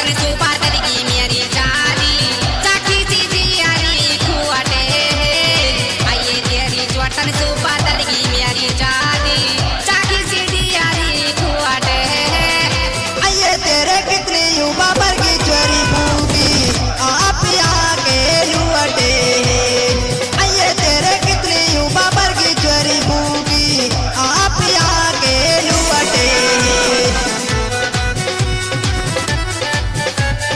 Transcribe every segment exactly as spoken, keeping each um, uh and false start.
चौटन सुपा दलगी मेरी जानी चाकी चीजी यारी खुआटे आइए तेरी चौटन सुपा दलगी मेरी जानी चाकी चीजी यारी खुआटे आइए तेरे कितने युवा पर की चोरी भूखी आप आके लुटे आइए तेरे कितने युवा पर की चोरी भूखी आप आके लुटे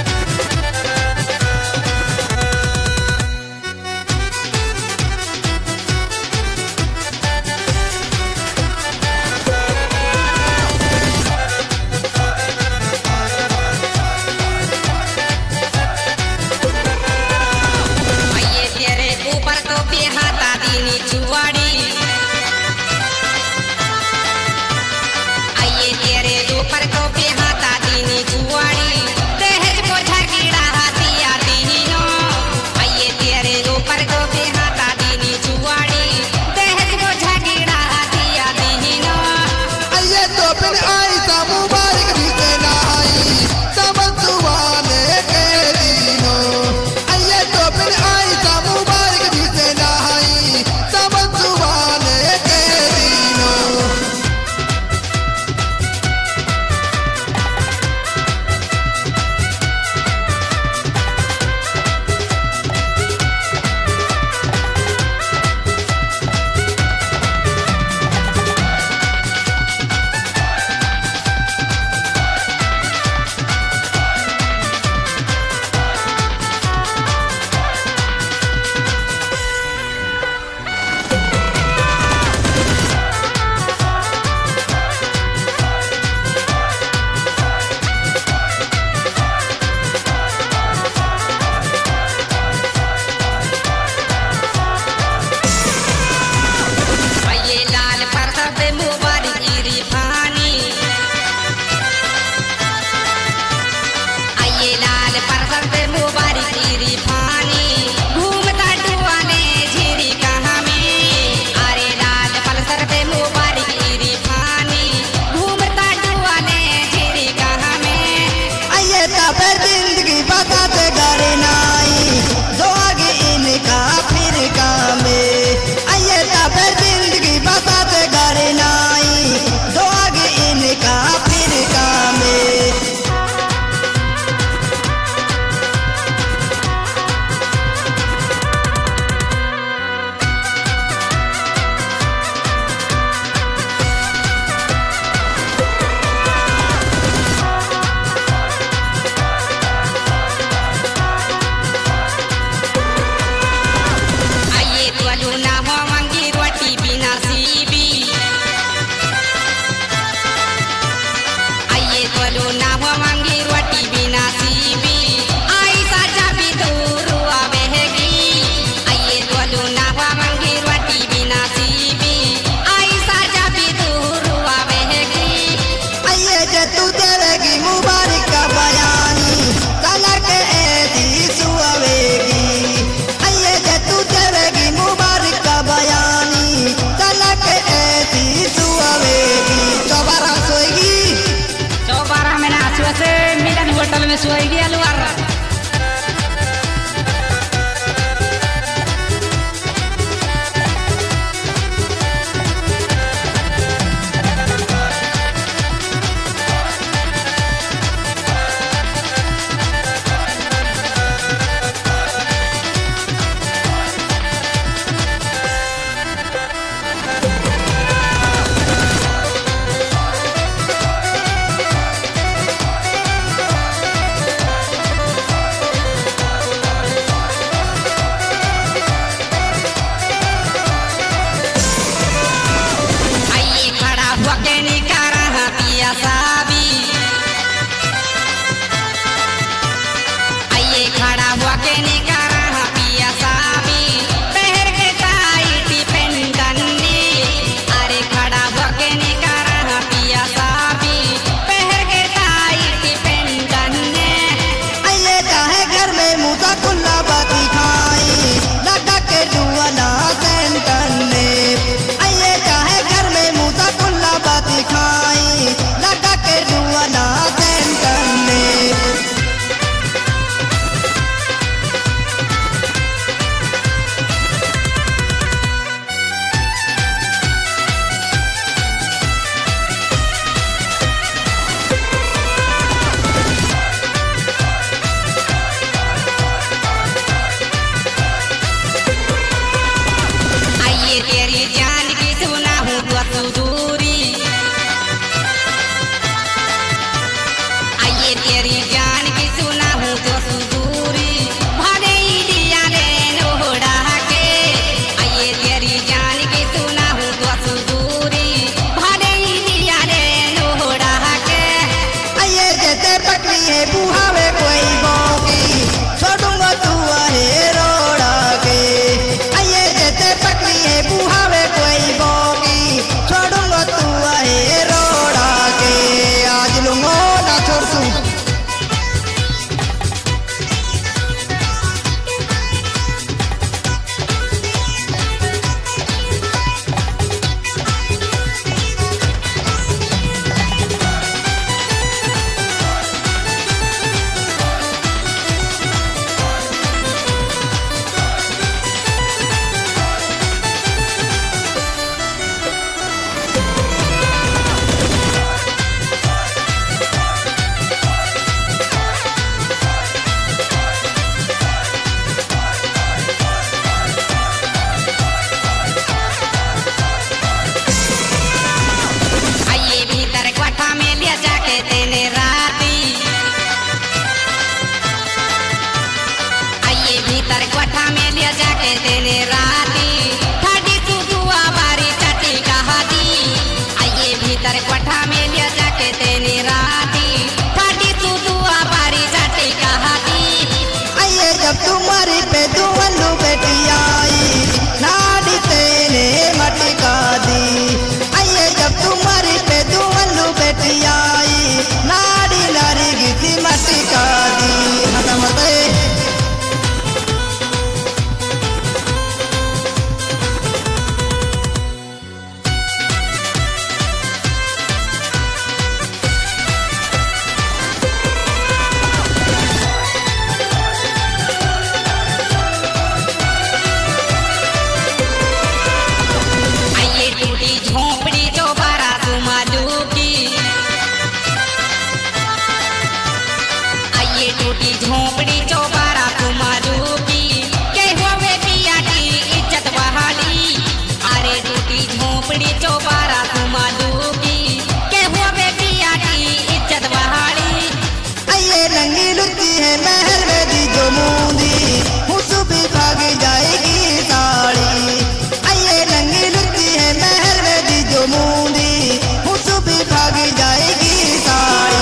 झोपड़ी चौबारा कुमारूपी के होवे पिया की इज्जत बहाली। अरे टूटी झोपड़ी चौबारा कुमारूपी के होवे पिया की इज्जत बहाली। आइए रंगी लुच्ची है महल में दी जो मूंदी हुसू भी भाग जाएगी साड़ी। आइए रंगी लुच्ची है महल में दी जो मूंदी हुसू भी भाग जाएगी साड़ी।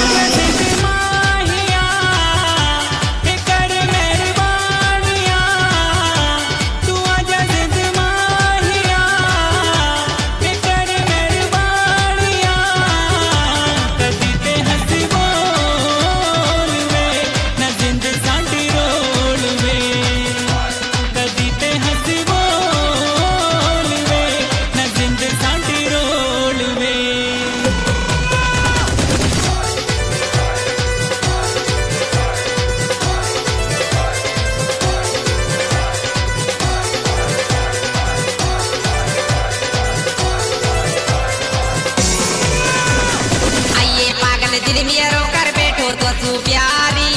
दिल में रो कर बैठो तो तू प्यारी।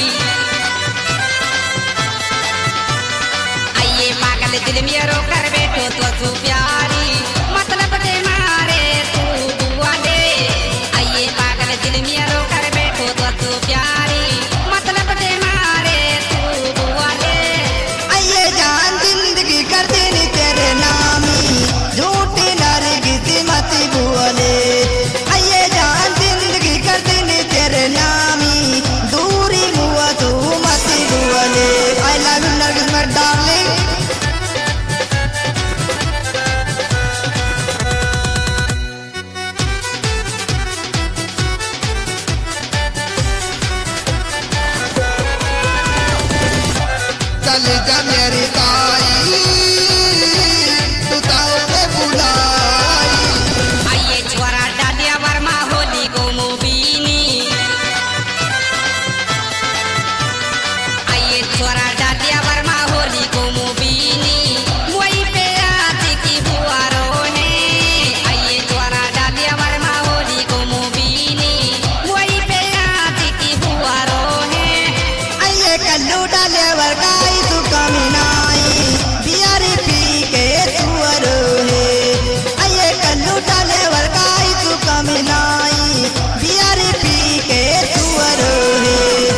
आइए पागल दिल में रो कर बैठो तो तू प्यारी। मतलब दे मारे तू दुआ दे। आइए पागल दिल में रो कर बैठो तो तू प्यारी। मतलब दे मारे तू दुआ दे। आइए जान जिंदगी कर देनी तेरे नामी झूठी नारगी मत बोले। आइए जान जिंदगी कर देनी तेरे नामी दूरी हुआ तू मत बोले। I love you Nargis my darling. चल जा मेरी ताई तू ताऊ ने बुलाई। आइए छोरा डालिया वर्मा होली को मुबीनी। आइए छोरा डालिया वर्मा होली को मुबीनी। वही पे आती की बुआरों ने। आइए छोरा डालिया वर्मा होली को मुबीनी। वही पे आती की बुआरों ने। आइए कल्लू डाले वर्गाई तू कमीनाई बियारी पी के तू अरोहे। आइए कल्लू डाले वर्गाई तू कमीनाई बियारी पी के तू अरोहे।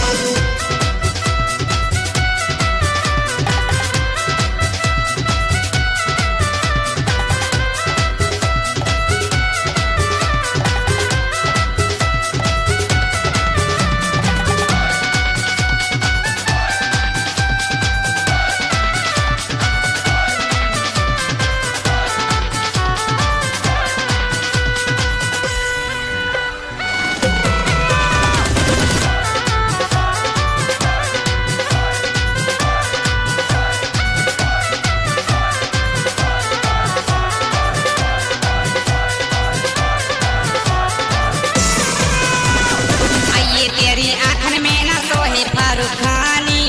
आइए तेरी आंखन में ना सोहे फारूक खानी।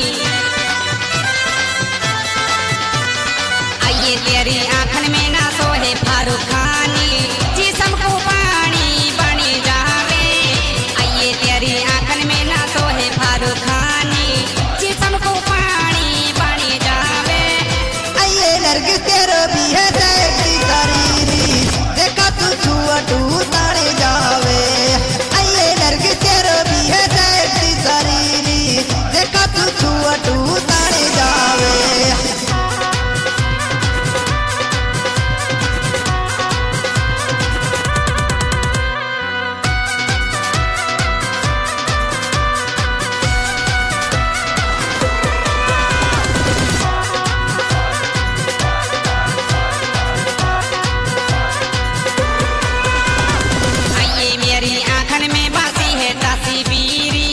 आइए तेरी आंखन में ना सोहे फारूक खानी। जिस्म को पानी बनी जावे। आइए तेरी आंखन में ना सोहे फारूक खानी। जिस्म को पानी बनी जावे। आइए नरगिस तेरो भी है देखी शरीरी देखा तू छुआ तू ताने जावे। आइए नरगिस तेरो भी है देखी शरीरी देखा तू छुआ तू ताने जावे। आइए मेरी आंखन में बसी है तस्वीरी।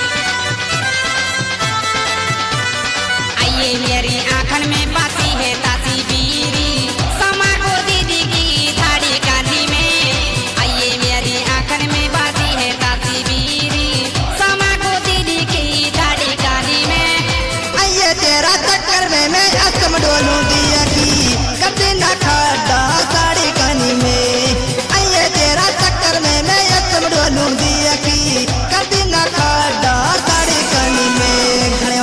आइए मेरी आंखन में बसी है तस्वीरी। समा को दीदी की धाड़ी कांधी में। आइए मेरी आंखन में बसी है तस्वीरी। समा को दीदी की धाड़ी कांधी में। आइए तेरा चक्कर में मैं असम डोलू दिया की कभी न खड़ा साड़ी कनी में। आइए तेरा चक्कर में मैं असम डोलू दिया की कभी न खड़ा साड़ी कनी में।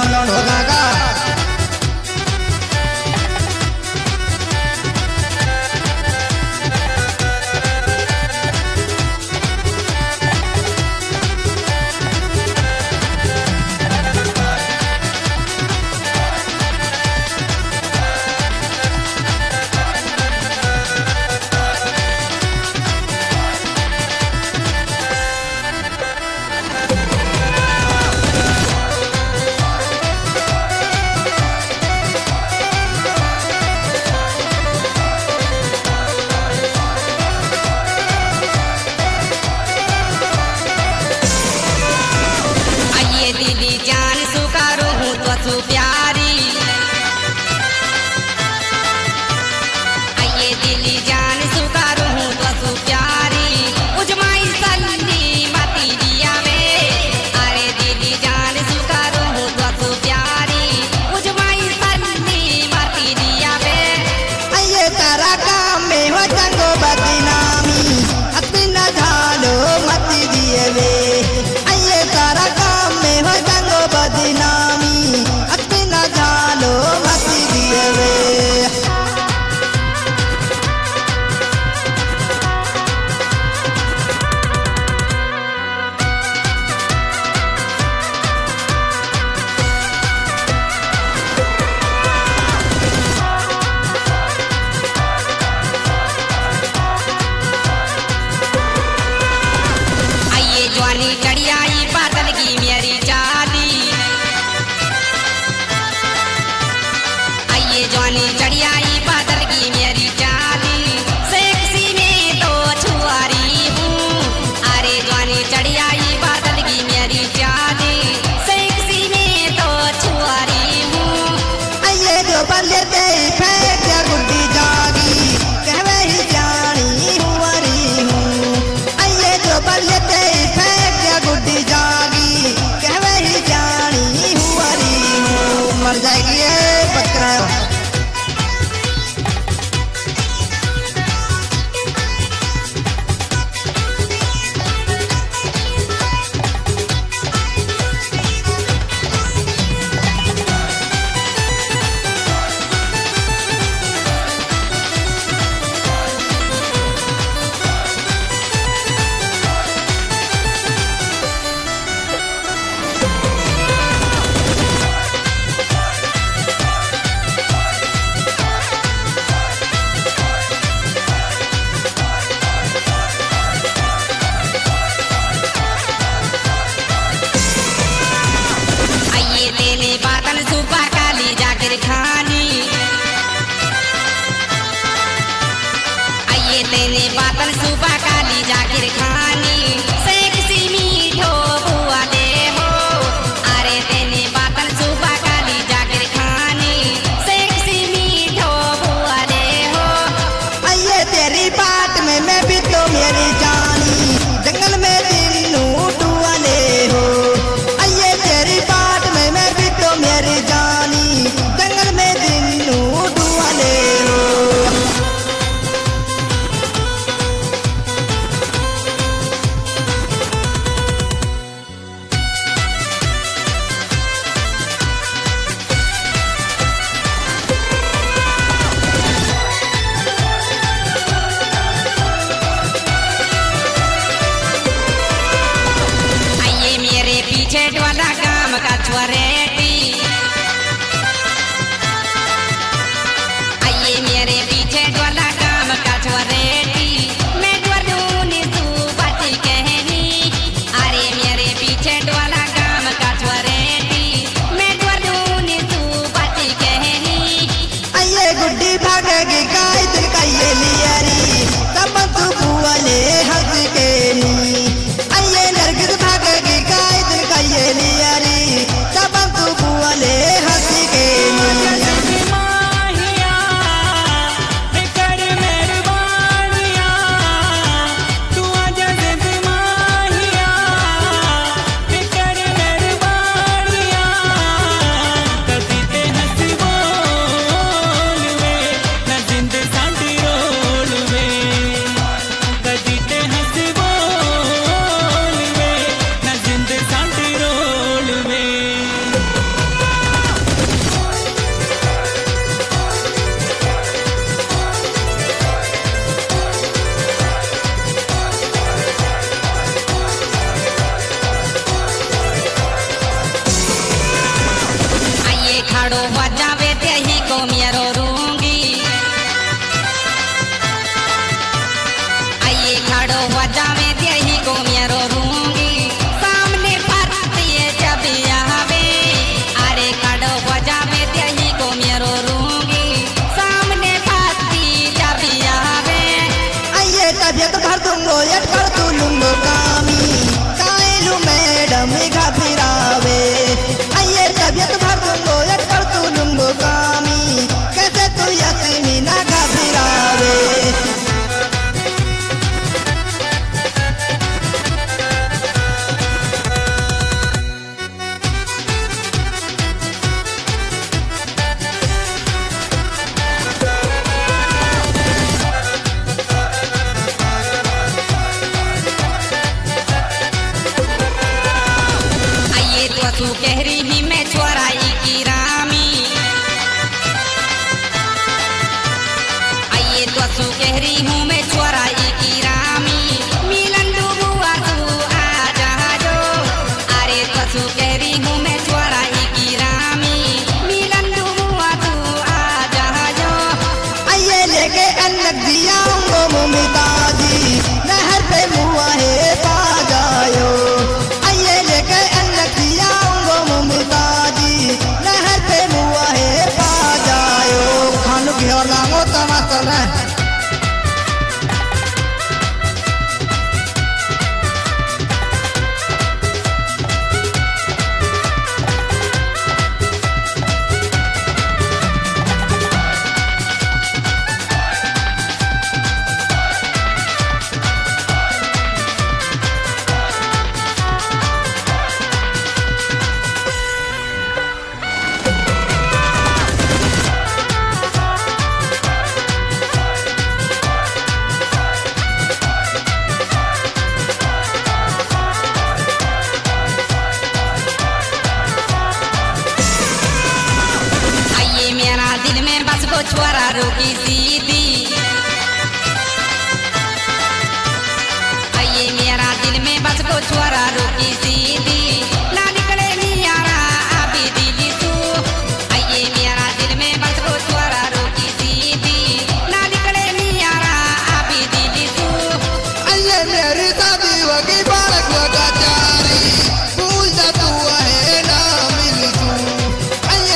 बातन सुबह काली जाकर खानी आइए तेने बातन सुबह काली जाकर खानी सेक्सी मीठो बुआ दे हो अरे तेने बातन सुबह काली जाकर खानी सेक्सी मीठो बुआ दे हो आइए तेरी बात में मैं भी तो मेरी जानी जंगल में तीनू टुआले हो आइए तेरी बात में मैं भी तो मेरी जानी जंगल में तीनू टुआले हो पीछे वाला काम का छुआरेटी आइए मेरे पीछे वाला काम का छुआरेटी मैं द्वारूनी तू बाती कहनी अरे मेरे पीछे वाला काम का छुआरेटी मैं द्वारूनी तू बाती कहनी आइए गुड्डी भागेगी गाय दिल का ये लियारी तब तू बुआले हंस के नी आइए नरगिस भागेगी गाय दिल का ये लियारी तब तू बुआले हंस के नी माहिया कर मेहरबानिया तू आजा जिद माहिया कर मेहरबानिया कभी ते हंस बोल वे न जिंद साडी रोल वे कभी ते हंस बोल वे न जिंद साडी रोल वे आइए खड़ो बजावे ते ही को मेरो रूंगी आइए खड़ो बजावे ते ही को मेरो रूंगी सामने पत्ती जब आवे अरे खड़ो बजावे ते ही को मेरो रूंगी सामने पत्ती जब आवे आइए तबियत भर दूंगो यट कर तू लूंगो कामी कायलू मैडम घबरावे आइए तबियत भर दूंगो यट कर तू लूंगो कामी कैसे तू यकीनी ना घबरावे आइए तो तू कह रही मैं चोराई की रामी आइए तो तू कह रही हूँ मैं चोराई की रामी मिलन डूबुआ तू आ जा जो अरे तो तू कह रही हूँ मैं चोराई की रामी मिलन डूबुआ तू आ जा जो आइए लेके अन्नक दियाऊंगो मुमताजी नहर पे मुआ है पा जायो आइए लेके अन्नक दियाऊंगो मुमताजी नहर पे मुआ है पा जायो खानु घेर लांगो तमाशा ना छोरा रोकी सीधी आइए मेरा दिल में बस को छोरा रोकी सीधी ना निकले नियारा अभी दिली तू आइए मेरा दिल में बस को छोरा रोकी सीधी ना निकले नियारा अभी दिली तू आइए मेरी दादी वगी बालक वगा चारी भूल जा तू है ना मिल तू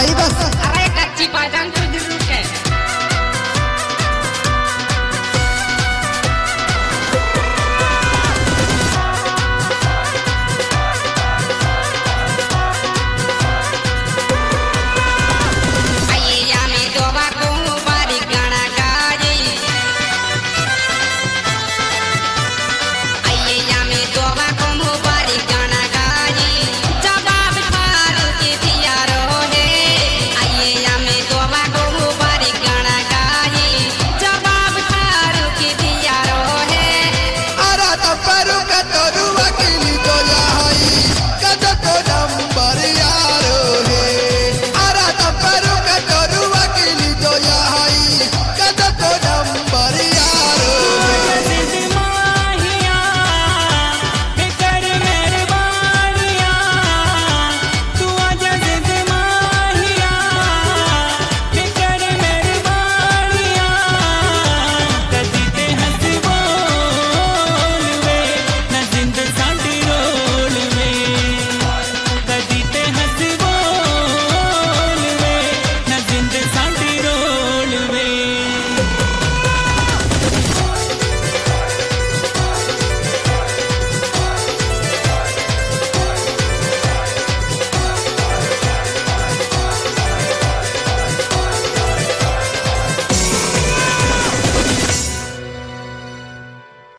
भाई बस